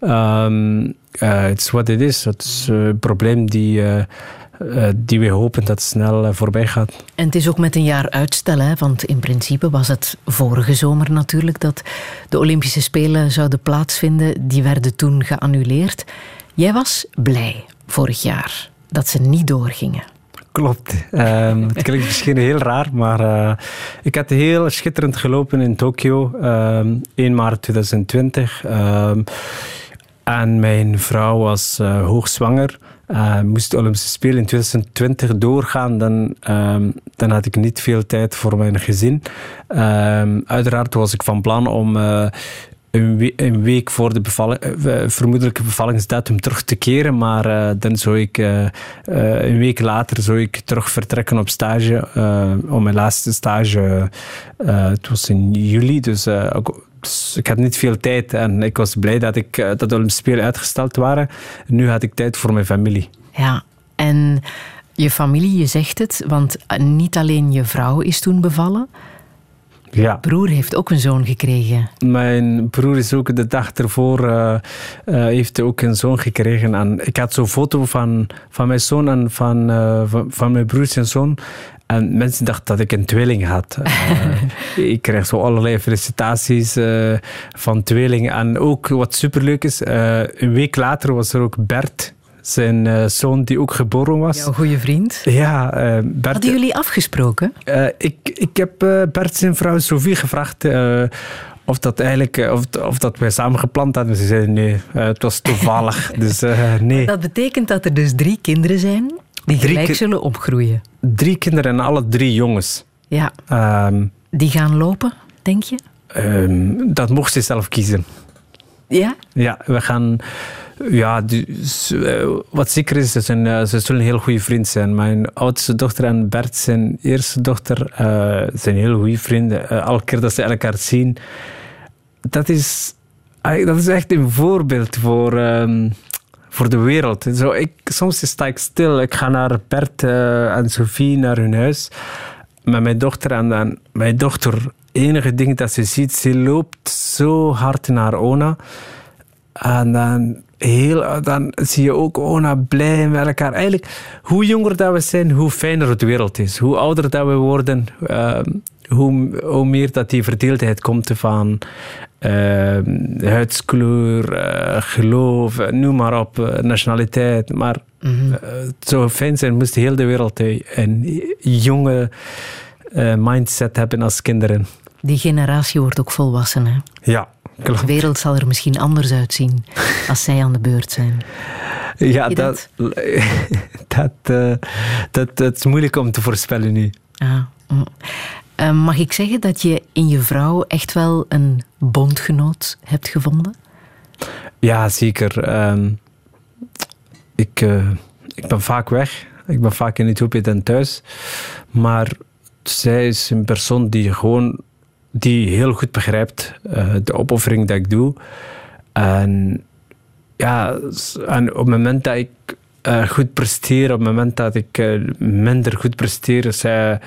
Um, uh, het is wat het is. Het is uh, een probleem die... Uh, Uh, die we hopen dat het snel uh, voorbij gaat. En het is ook met een jaar uitstel, hè? Want in principe was het vorige zomer natuurlijk dat de Olympische Spelen zouden plaatsvinden. Die werden toen geannuleerd. Jij was blij vorig jaar dat ze niet doorgingen. Klopt. Um, het klinkt misschien heel raar, maar uh, ik had heel schitterend gelopen in Tokio, um, één maart tweeduizend twintig. Um, en mijn vrouw was uh, hoogzwanger. Uh, moest de Olympische Spelen in tweeduizend twintig doorgaan, dan, um, dan had ik niet veel tijd voor mijn gezin. Um, uiteraard was ik van plan om uh, een, we- een week voor de bevalling, uh, vermoedelijke bevallingsdatum terug te keren, maar uh, dan zou ik uh, uh, een week later zou ik terug vertrekken op stage, uh, om mijn laatste stage. Uh, het was in juli, dus... Uh, Dus ik had niet veel tijd en ik was blij dat, ik, dat de Olympische Spelen uitgesteld waren. Nu had ik tijd voor mijn familie. Ja, en je familie, je zegt het, want niet alleen je vrouw is toen bevallen. Ja. Broer heeft ook een zoon gekregen. Mijn broer is ook de dag ervoor uh, uh, heeft ook een zoon gekregen. En ik had zo'n foto van, van mijn zoon en van, uh, van, van mijn broers en zoon. En mensen dachten dat ik een tweeling had. Uh, ik kreeg zo allerlei felicitaties uh, van tweelingen. En ook wat superleuk is, uh, een week later was er ook Bert, zijn uh, zoon die ook geboren was. Jouw goede vriend. Ja, uh, Bert. Hadden jullie afgesproken? Uh, ik, ik heb uh, Bert zijn vrouw Sophie gevraagd uh, of dat eigenlijk uh, of, of dat wij samen gepland hadden. Ze zeiden nee, uh, het was toevallig. Dus uh, nee. Dat betekent dat er dus drie kinderen zijn die Drie gelijk ki- zullen opgroeien. Drie kinderen en alle drie jongens. Ja. Um, Die gaan lopen, denk je? um, dat mocht ze zelf kiezen. Ja? Ja, we gaan... Ja, dus, uh, wat zeker is, ze, zijn, uh, ze zullen een heel goede vriend zijn. Mijn oudste dochter en Bert, zijn eerste dochter, uh, zijn heel goede vrienden. Uh, elke keer dat ze elkaar zien, dat is, uh, dat is echt een voorbeeld voor, um, voor de wereld. Zo, ik, soms sta ik stil. Ik ga naar Bert uh, en Sophie naar hun huis met mijn dochter. En dan mijn dochter, enige ding dat ze ziet, ze loopt zo hard naar Ona. En dan, heel, dan zie je ook Ona blij met elkaar. Eigenlijk, hoe jonger dat we zijn, hoe fijner de wereld is. Hoe ouder dat we worden, uh, hoe, hoe meer dat die verdeeldheid komt van uh, huidskleur, uh, geloof, noem maar op, uh, nationaliteit. Maar mm-hmm. uh, het zou fijn zijn, moest heel de wereld uh, een jonge uh, mindset hebben als kinderen. Die generatie wordt ook volwassen, hè? Ja, klopt. De wereld zal er misschien anders uitzien als zij aan de beurt zijn. Ja, dat, dat, dat, uh, dat, dat is moeilijk om te voorspellen nu. Ah, mm. uh, mag ik zeggen dat je in je vrouw echt wel een bondgenoot hebt gevonden? Ja, zeker. Um, ik, uh, ik ben vaak weg. Ik ben vaak in Ethiopië en thuis. Maar zij is een persoon die gewoon die heel goed begrijpt uh, de opoffering die ik doe. En ja, en op het moment dat ik uh, goed presteer, op het moment dat ik uh, minder goed presteer, zij,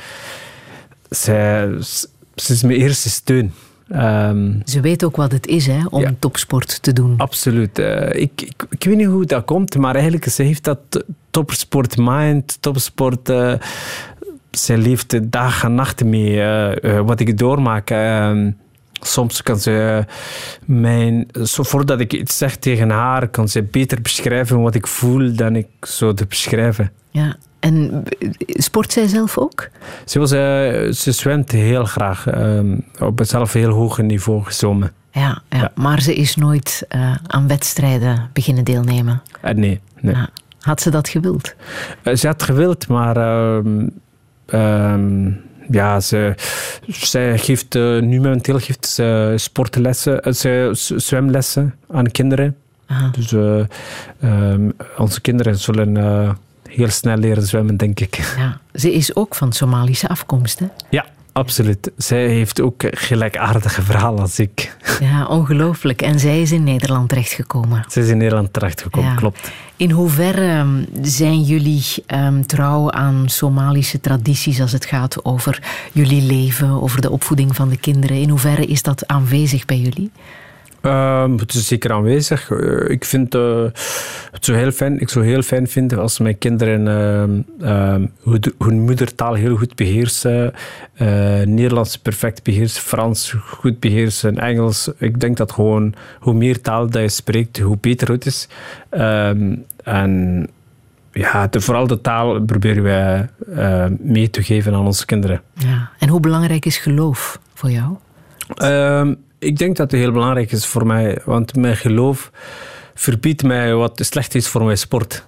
zij, ze is mijn eerste steun. Um, Ze weet ook wat het is, hè, om ja, topsport te doen. Absoluut. Uh, ik, ik, ik weet niet hoe dat komt, maar eigenlijk ze heeft dat topsport mind, topsport. Uh, zij leeft dag en nacht mee. Uh, uh, wat ik doormaak. Uh, soms kan ze mijn... Zo voordat ik iets zeg tegen haar, kan ze beter beschrijven wat ik voel dan ik zou te beschrijven. Ja. En sport zij zelf ook? Ze, was, uh, ze zwemt heel graag. Uh, op zelf heel hoog niveau gezwommen. Ja, ja, ja, maar ze is nooit uh, aan wedstrijden beginnen deelnemen. Uh, nee. nee. Ja. Had ze dat gewild? Uh, ze had gewild, maar... Uh, uh, ja, ze, zij geeft... Uh, nu momenteel geeft ze sportlessen, uh, ze, zwemlessen aan kinderen. Aha. Dus uh, uh, onze kinderen zullen... Uh, heel snel leren zwemmen, denk ik. Ja, ze is ook van Somalische afkomst, hè? Ja, absoluut. Zij heeft ook gelijkaardige verhalen als ik. Ja, ongelooflijk. En zij is in Nederland terechtgekomen. Zij is in Nederland terechtgekomen, ja. Klopt. In hoeverre zijn jullie um, trouw aan Somalische tradities als het gaat over jullie leven, over de opvoeding van de kinderen? In hoeverre is dat aanwezig bij jullie? Uh, het is zeker aanwezig. Uh, ik vind uh, het zo heel fijn. Ik zou heel fijn vinden als mijn kinderen uh, uh, hun moedertaal heel goed beheersen, uh, Nederlands perfect beheersen, Frans goed beheersen, Engels. Ik denk dat gewoon hoe meer taal dat je spreekt, hoe beter het is. Uh, en ja, de, vooral de taal proberen wij uh, mee te geven aan onze kinderen. Ja. En hoe belangrijk is geloof voor jou? Uh, Ik denk dat het heel belangrijk is voor mij, want mijn geloof verbiedt mij wat slecht is voor mijn sport.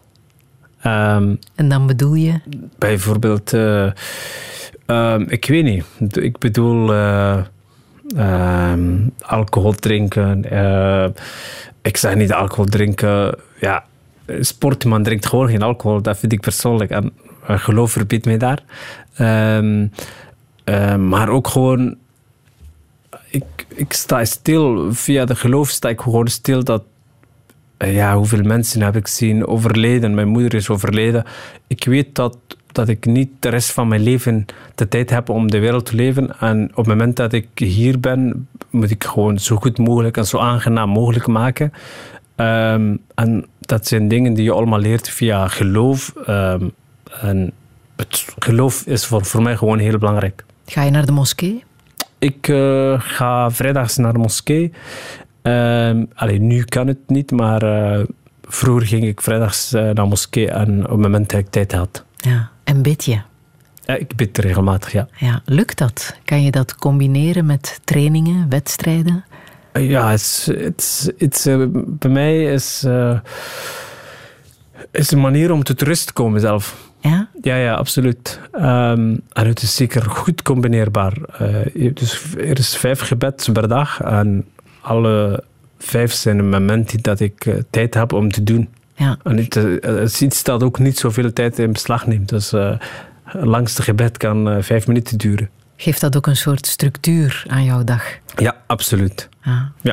Um, en dan bedoel je? Bijvoorbeeld, uh, um, ik weet niet. Ik bedoel uh, um, alcohol drinken. Uh, ik zeg niet alcohol drinken. Ja, sportman drinkt gewoon geen alcohol. Dat vind ik persoonlijk. En uh, geloof verbiedt mij daar. Um, uh, maar ook gewoon... Ik, ik sta stil, via de geloof sta ik gewoon stil dat, ja, hoeveel mensen heb ik zien overleden. Mijn moeder is overleden. Ik weet dat, dat ik niet de rest van mijn leven de tijd heb om de wereld te leven. En op het moment dat ik hier ben, moet ik gewoon zo goed mogelijk en zo aangenaam mogelijk maken. Um, en dat zijn dingen die je allemaal leert via geloof. Um, en het geloof is voor, voor mij gewoon heel belangrijk. Ga je naar de moskee? Ik uh, ga vrijdags naar de moskee. Uh, allee, nu kan het niet, maar uh, vroeger ging ik vrijdags uh, naar de moskee en op het moment dat ik tijd had. Ja, en bid je? Ja, ik bid regelmatig, ja. Ja, lukt dat? Kan je dat combineren met trainingen, wedstrijden? Uh, ja, it's, it's, it's, uh, bij mij is uh, is een manier om tot rust te komen zelf. Ja? Ja, ja, absoluut. Um, en het is zeker goed combineerbaar. Uh, dus er is vijf gebed per dag en alle vijf zijn een moment dat ik uh, tijd heb om te doen. Ja. En het, uh, het is iets dat ook niet zoveel tijd in beslag neemt. Dus uh, het langste gebed kan uh, vijf minuten duren. Geeft dat ook een soort structuur aan jouw dag? Ja, absoluut. Ah, ja. Ah.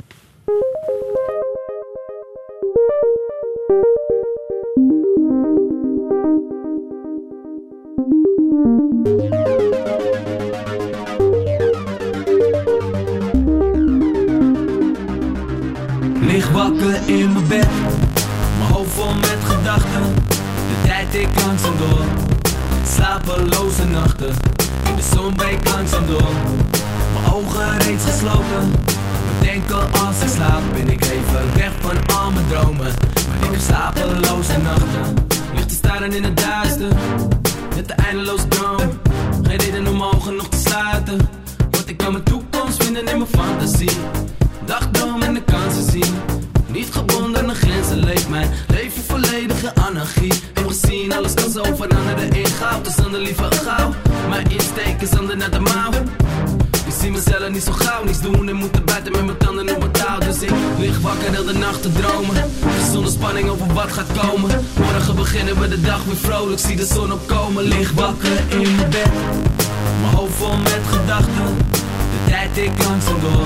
Lig wakker in mijn bed, mijn hoofd vol met gedachten. De tijd ik langzaam door, slapeloze nachten. De zon breekt langzaam door, mijn ogen reeds gesloten. Denken als ik slaap, ben ik even weg van al mijn dromen. Maar ik heb slapeloze nachten, ligt te staren in het duister. Met de eindeloze droom, geen reden om mijn ogen nog te sluiten. Want ik kan mijn toekomst vinden in mijn fantasie. Dagdroom en de kansen zien, niet gebonden aan grenzen. Leeft mijn leven volledige anarchie. Heb gezien, alles kan zo veranderen in goud. Dus dan de liever gauw, mijn insteek is ander naar de mouw. Ik zie mezelf niet zo gauw, niets doen en moeten buiten met mijn tanden op mijn touw. Dus ik lig wakker heel de nacht te dromen, zonder spanning over wat gaat komen. Morgen beginnen we de dag weer vrolijk, zie de zon opkomen. Lig wakker in mijn bed, mijn hoofd vol met gedachten. De tijd tikt langzaam door,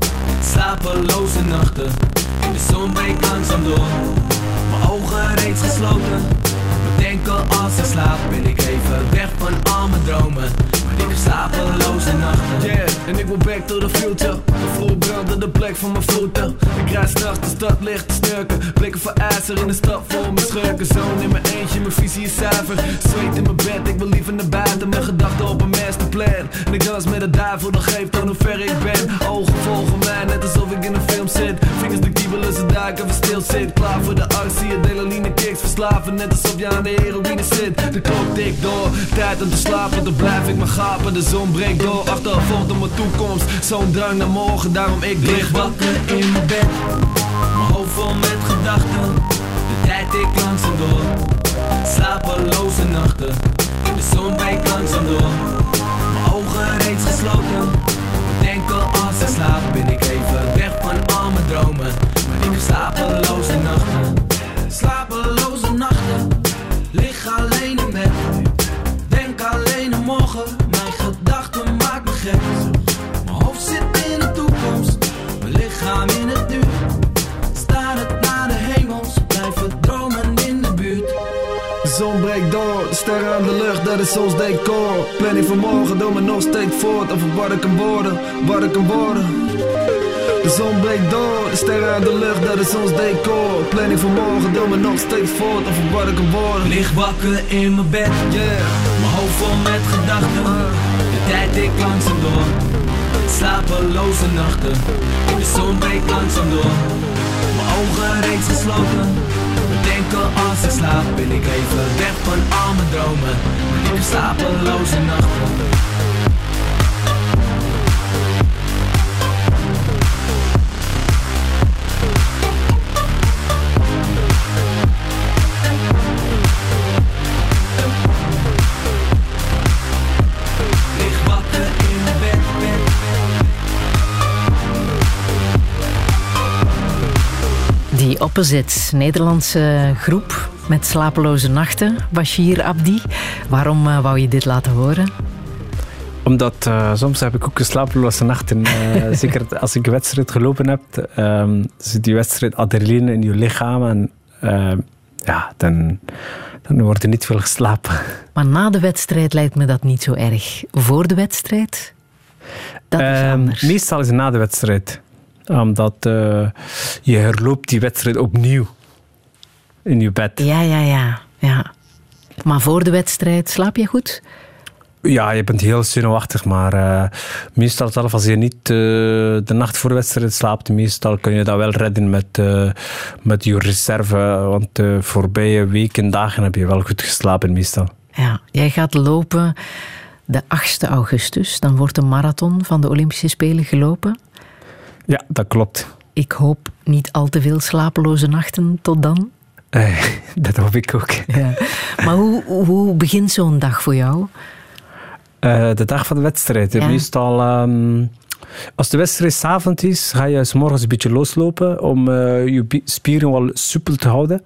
slapeloze nachten. De zon breekt langzaam door, mijn ogen reeds gesloten. Denken als ik slaap, ben ik even weg van al mijn dromen. Maar ik heb slapeloze nachten. Yeah, en ik wil back to the future. De vloer brandt de plek van mijn voeten. Ik rijd straks de stad licht te snurken. Blikken voor ijzer in de stad vol mijn schurken. Zoon in mijn eentje, mijn visie is zuiver. Zweet in mijn bed, ik wil liever naar buiten. Mijn gedachten op een masterplan. En ik dans met de duivel, dat geeft aan hoe ver ik ben. Ogen volgen mij, net alsof ik in een film zit. Vingers de kiebelen, ze duiken, we stil zit. Klaar voor de actie, adrenaline kicks verslaven. Net alsof je aan de heroïne zit. De klok tikt door, tijd om te slapen. Dan blijf ik maar gapen, de zon breekt door. Achtervolgd op mijn toekomst, zo'n drang naar morgen. Daarom ik lig wakker in mijn bed, mijn hoofd vol met gedachten. De tijd tikt langzaam door, slapeloze nachten. De zon breekt langzaam door, mijn ogen reeds gesloten. Denken als ik slaap, ben ik even weg van al mijn dromen. Maar ik heb slapeloze nachten, slapeloze nachten. Lig alleen in bed, denk alleen aan morgen. Mijn gedachten maken me gek. Mijn hoofd zit in de toekomst, mijn lichaam in het nu. Starend naar de hemels, blijven dromen in de buurt. de zon breekt door, de sterren aan de lucht, dat is ons decor. Planning van morgen, doe me nog steeds voort. Over wat ik kan worden, wat ik kan worden. De zon breekt door, de sterren aan de lucht, dat is ons decor. Planning van morgen, doe me nog steeds voort. Over wat ik kan worden. Lig wakker in mijn bed, yeah. Mijn hoofd vol met gedachten. De tijd tikt langzaam door, slapeloze nachten. De zon breekt langzaam door, mijn ogen reeds gesloten. Denken als ik slaap, ben ik even weg van al mijn dromen. Maar ik heb slapeloze nachten. Die Opposites, Nederlandse groep met slapeloze nachten. Bashir Abdi, waarom uh, wou je dit laten horen? Omdat uh, soms heb ik ook slapeloze nachten. Uh, zeker als ik een wedstrijd gelopen heb, um, zit die wedstrijd adrenaline in je lichaam. En uh, ja, dan, dan wordt er niet veel geslapen. Maar na de wedstrijd lijkt me dat niet zo erg. Voor de wedstrijd? Dat is um, anders. Meestal is het na de wedstrijd. Omdat uh, je herloopt die wedstrijd opnieuw in je bed. Ja, ja, ja, ja. Maar voor de wedstrijd, slaap je goed? Ja, je bent heel zenuwachtig, maar uh, meestal zelf als je niet uh, de nacht voor de wedstrijd slaapt, meestal kun je dat wel redden met, uh, met je reserve. Want de uh, voorbije weken en dagen heb je wel goed geslapen meestal. Ja, jij gaat lopen de achtste augustus. Dan wordt de marathon van de Olympische Spelen gelopen. Ja, dat klopt. Ik hoop niet al te veel slapeloze nachten tot dan. Eh, dat hoop ik ook. Ja. Maar hoe, hoe begint zo'n dag voor jou? Uh, de dag van de wedstrijd. Ja. Meestal, um, als de wedstrijd 's avonds is, ga je 's morgens een beetje loslopen om uh, je spieren wel soepel te houden.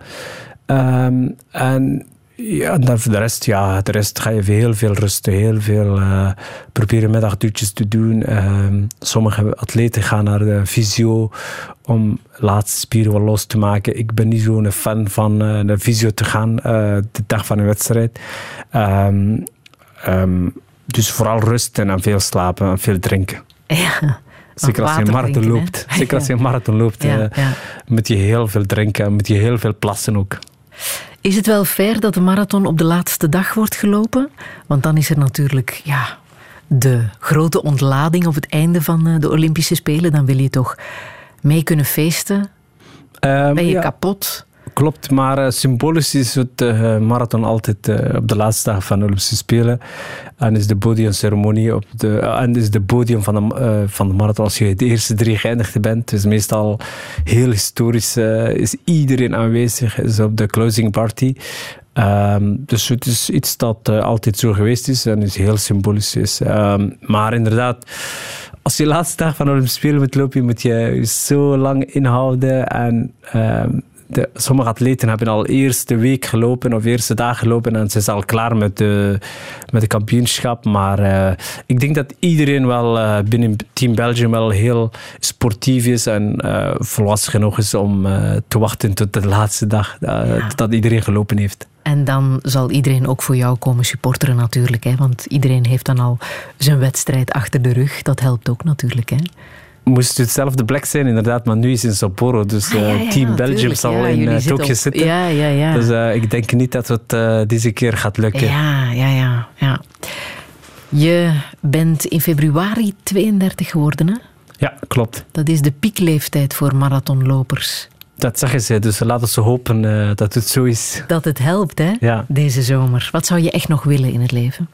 Um, en ja, dan voor de rest, ja, de rest ga je heel veel rusten, heel veel uh, proberen middagduurtjes te doen. Uh, sommige atleten gaan naar de fysio om laatste spieren wel los te maken. Ik ben niet zo'n fan van uh, de fysio te gaan uh, de dag van een wedstrijd. Um, um, dus vooral rusten en veel slapen en veel drinken. Ja. Zeker als je een marathon drinken, loopt. Hè? Zeker als je een marathon loopt, ja, uh, ja. moet je heel veel drinken en moet je heel veel plassen ook. Is het wel fair dat de marathon op de laatste dag wordt gelopen? Want dan is er natuurlijk ja, de grote ontlading op het einde van de Olympische Spelen. Dan wil je toch mee kunnen feesten. Um, ben je ja. kapot? Klopt, maar uh, symbolisch is het uh, marathon altijd uh, op de laatste dag van de Olympische Spelen. En is de podiumceremonie op de, uh, en is de podium van de, uh, van de marathon als je de eerste drie geëindigd bent. Dus meestal heel historisch uh, is iedereen aanwezig, is op de closing party. Um, dus het is iets dat uh, altijd zo geweest is en is heel symbolisch is. Um, maar inderdaad, als je de laatste dag van de Olympische Spelen moet lopen, moet je je zo lang inhouden en um, De, sommige atleten hebben al eerst de week gelopen of de eerste dag gelopen en ze zijn al klaar met de, met de kampioenschap. Maar uh, ik denk dat iedereen wel uh, binnen Team Belgium wel heel sportief is en uh, volwassen genoeg is om uh, te wachten tot de laatste dag uh, ja. dat iedereen gelopen heeft. En dan zal iedereen ook voor jou komen supporteren natuurlijk, hè? Want iedereen heeft dan al zijn wedstrijd achter de rug. Dat helpt ook natuurlijk, hè? Moest hetzelfde plek zijn, inderdaad, maar nu is het in Sapporo. Dus uh, ah, ja, ja, Team Belgium tuurlijk, zal ja, in uh, Tokio op... zitten. Ja, ja, ja. Dus uh, ik denk niet dat het uh, deze keer gaat lukken. Ja, ja, ja, ja. Je bent in februari tweeëndertig geworden, hè? Ja, klopt. Dat is de piekleeftijd voor marathonlopers. Dat zeggen ze, dus laten we hopen uh, dat het zo is. Dat het helpt, hè, ja. deze zomer. Wat zou je echt nog willen in het leven?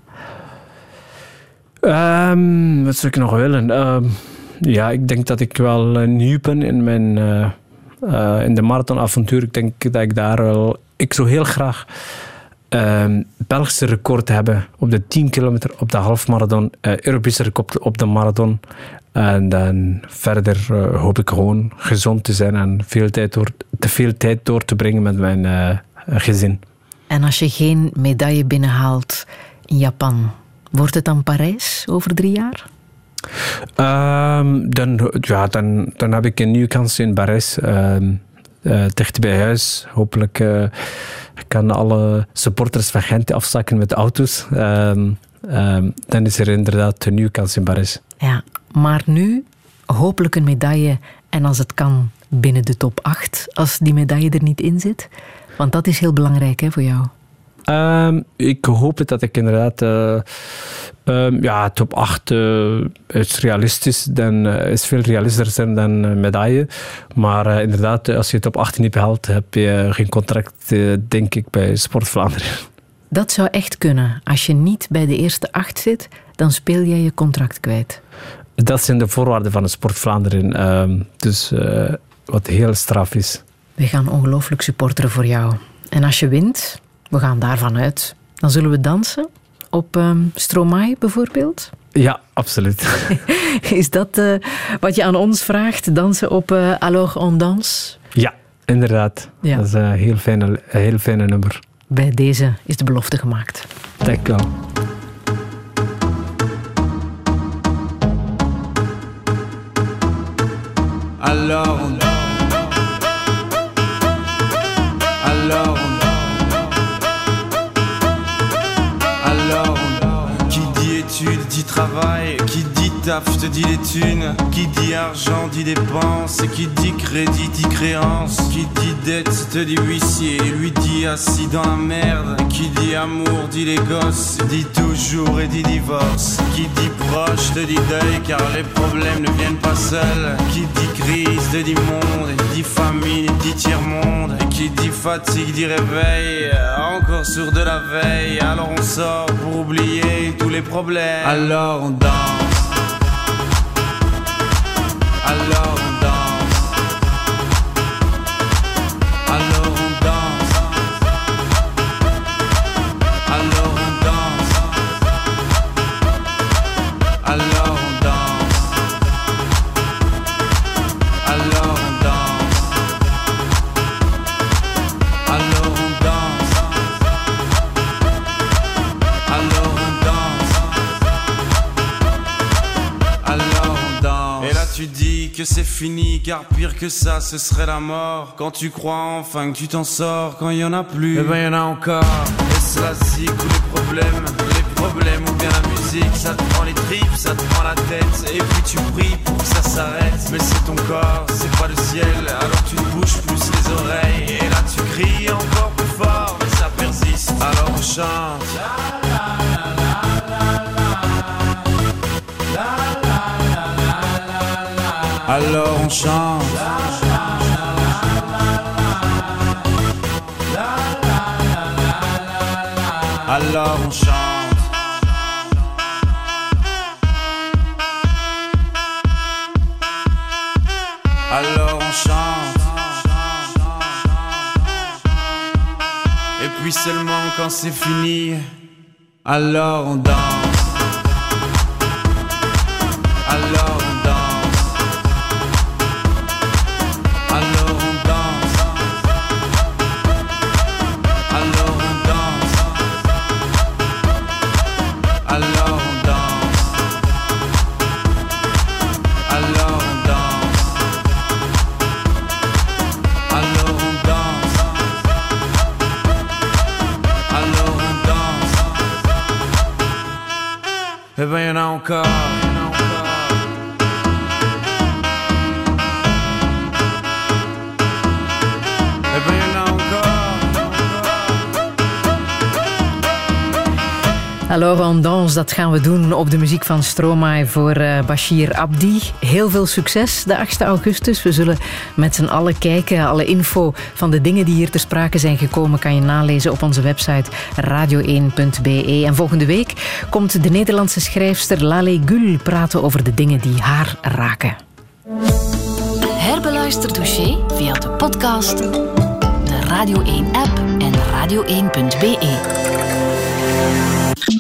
Um, wat zou ik nog willen? Um, Ja, ik denk dat ik wel uh, nieuw ben in, mijn, uh, uh, in de marathonavontuur. Ik denk dat ik daar wel... Ik zou heel graag uh, Belgische record hebben op de tien kilometer, op de halfmarathon, uh, Europese record op de marathon. En dan verder uh, hoop ik gewoon gezond te zijn en veel tijd door, te veel tijd door te brengen met mijn uh, gezin. En als je geen medaille binnenhaalt in Japan, wordt het dan Parijs over drie jaar? Um, dan, ja, dan, dan heb ik een nieuwe kans in Parijs. Uh, uh, dicht bij huis. Hopelijk uh, kan alle supporters van Gent afzakken met auto's. Um, um, dan is er inderdaad een nieuwe kans in Parijs. Ja, maar nu hopelijk een medaille en als het kan binnen de top acht, als die medaille er niet in zit. Want dat is heel belangrijk, hè, voor jou. Um, ik hoop het dat ik inderdaad... Uh, um, ja, top acht uh, is realistisch. Dan uh, is veel realistischer dan een medaille. Maar uh, inderdaad, als je top acht niet behaalt, heb je geen contract, uh, denk ik, bij Sport Vlaanderen. Dat zou echt kunnen. Als je niet bij de eerste acht zit, dan speel jij je contract kwijt. Dat zijn de voorwaarden van de Sport Vlaanderen. Uh, dus uh, wat heel straf is. We gaan ongelooflijk supporteren voor jou. En als je wint... We gaan daarvan uit. Dan zullen we dansen op um, Stromae bijvoorbeeld? Ja, absoluut. Is dat uh, wat je aan ons vraagt? Dansen op uh, Alors on danse? Ja, inderdaad. Ja. Dat is een heel fijne, heel fijne nummer. Bij deze is de belofte gemaakt. Dank je wel. Alors on danse. Alors on danse. Dit travail, qui dit taf te dit les thunes, qui dit argent dit dépense, qui dit crédit dit créance, qui dit dette te dit huissier, lui dit assis dans la merde, qui dit amour dit les gosses, dit toujours et dit divorce, qui dit proche te dit deuil car les problèmes ne viennent pas seuls, qui dit crise te dit monde, dit famine dit tiers-monde, qui dit fatigue dit réveil, encore sur de la veille, alors on sort pour oublier tous les problèmes. Alors on danse. Alors on danse. Alors on danse. Alors on danse. Alors on danse. Alors on danse. Alors on danse. Alors on danse. Alors on danse. Et là tu dis que c'est fini, car pire que ça ce serait la mort. Quand tu crois enfin que tu t'en sors, quand il y en a plus, eh ben il y en a encore. Est-ce la zik ou les problèmes, les problèmes ou bien la musique, ça te prend les tripes, ça te prend la tête, et puis tu pries pour que ça s'arrête. Mais c'est ton corps, c'est pas le ciel, alors tu te bouges plus les oreilles, et là tu cries encore plus fort, mais ça persiste, alors on chante. La, la, la, la, la, la. alors on chante. Alors on chante. Alors on chante. Et puis seulement quand c'est fini, alors on danse. Alors on danse. Alors on danse. Alors on danse. Alors on danse. Alors on danse. Alors on danse. Alors on danse. Eh ben y'en a encore. Alors on danse, dat gaan we doen op de muziek van Stromae voor uh, Bashir Abdi. Heel veel succes de achtste augustus. We zullen met z'n allen kijken. Alle info van de dingen die hier ter sprake zijn gekomen kan je nalezen op onze website radio één punt b e. En volgende week komt de Nederlandse schrijfster Laleh Gül praten over de dingen die haar raken. Herbeluister Touché via de podcast, de Radio één app en radio één punt b e.